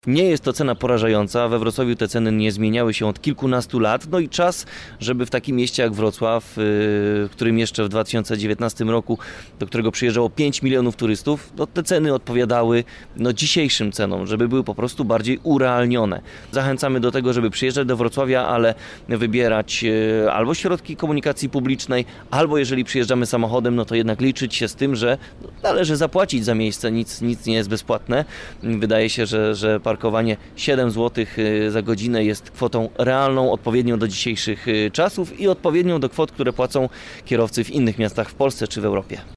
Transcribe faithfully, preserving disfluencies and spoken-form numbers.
Nie jest to cena porażająca, we Wrocławiu te ceny nie zmieniały się od kilkunastu lat, no i czas, żeby w takim mieście jak Wrocław, w którym jeszcze w dwa tysiące dziewiętnastym roku, do którego przyjeżdżało pięć milionów turystów, no te ceny odpowiadały no, dzisiejszym cenom, żeby były po prostu bardziej urealnione. Zachęcamy do tego, żeby przyjeżdżać do Wrocławia, ale wybierać albo środki komunikacji publicznej, albo jeżeli przyjeżdżamy samochodem, no to jednak liczyć się z tym, że należy zapłacić za miejsce, nic, nic nie jest bezpłatne. Wydaje się, że, że parkowanie siedem złotych za godzinę jest kwotą realną, odpowiednią do dzisiejszych czasów i odpowiednią do kwot, które płacą kierowcy w innych miastach w Polsce czy w Europie.